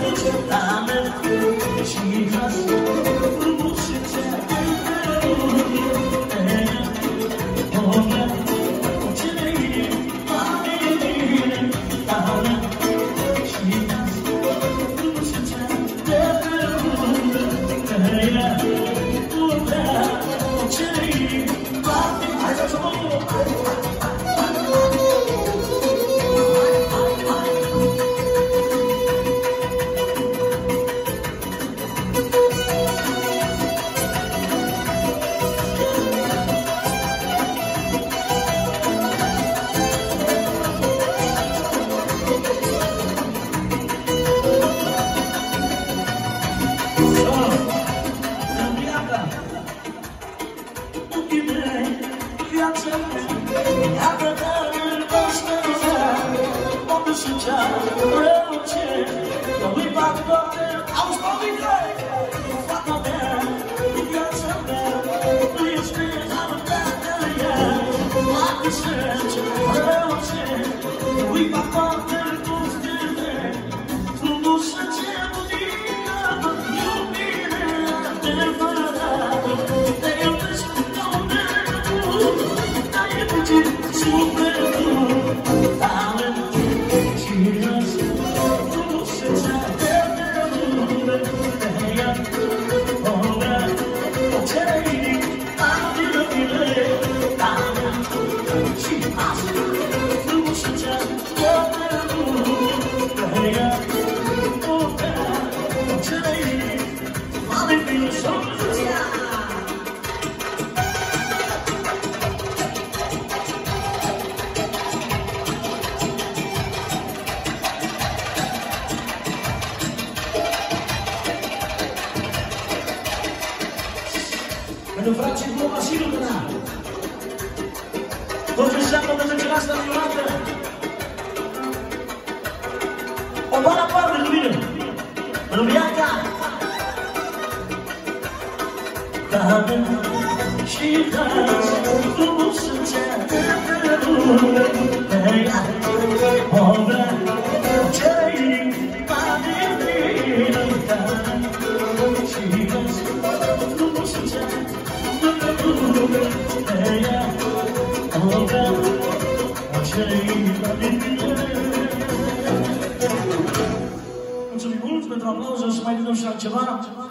Pentru frații cu Vasiliu Dâna. Tot ce înseamnă de zecea asta minunată. O mare parte de mine. În viața. Tată și dați frumusețea de lume. De ea o vrea ce-i mare vină. Tată și dați frumusețea mulțumim mult pentru aplauze, să mai dăm și la ceva.